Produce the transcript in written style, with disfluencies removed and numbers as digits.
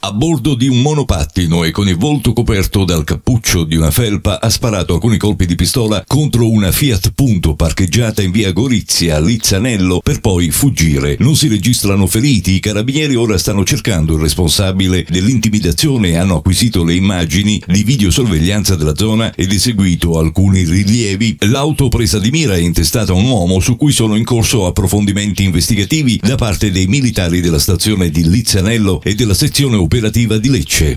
A bordo di un monopattino e con il volto coperto dal cappuccio di una felpa ha sparato alcuni colpi di pistola contro una Fiat Punto parcheggiata in via Gorizia, Lizzanello, per poi fuggire. Non si registrano feriti, i carabinieri ora stanno cercando il responsabile dell'intimidazione e hanno acquisito le immagini di videosorveglianza della zona ed eseguito alcuni rilievi. L'auto presa di mira è intestata a un uomo su cui sono in corso approfondimenti investigativi da parte dei militari della stazione di Lizzanello e della sezione operativa di Lecce.